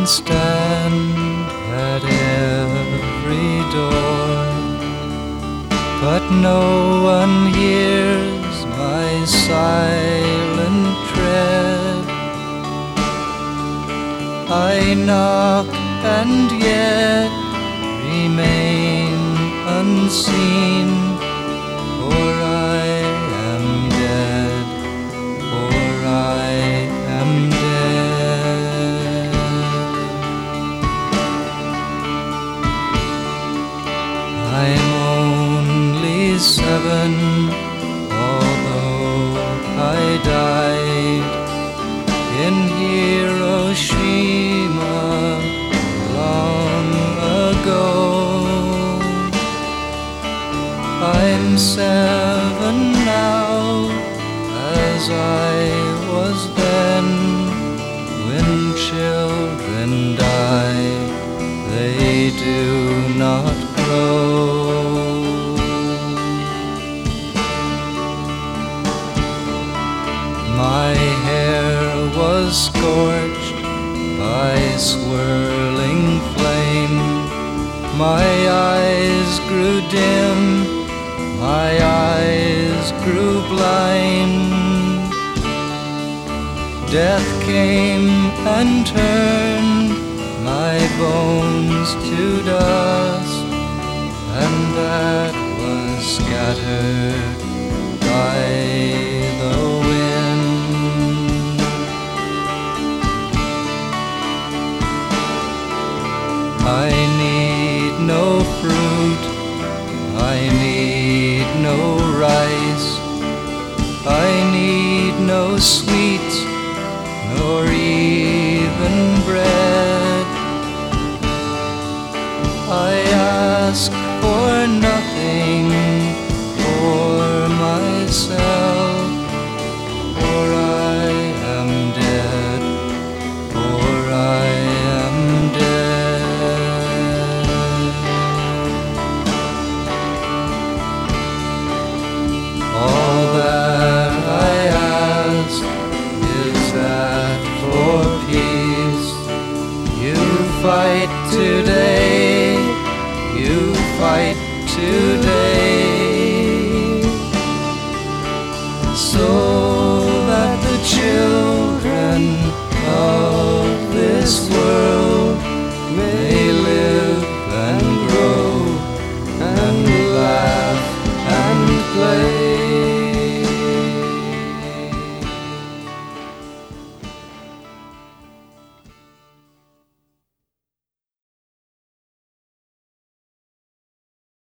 and stand at every door, but no one hears my silent tread. I knock and yet remain unseen, for I am dead, for I am dead. I'm only 7, although I died in Hiroshima long ago. I'm 7 now, as I was then. When children die, they do not grow. My hair was scorched by swirling flame, my eyes grew dim, my eyes grew blind. Death came and turned my bones to dust, and that was scattered by the wind. I need no fruit, I need no rice, I need no sweets, nor even bread. I ask for nothing for myself, for I am dead, for I am dead. All that I ask is that for peace you fight today, you fight today.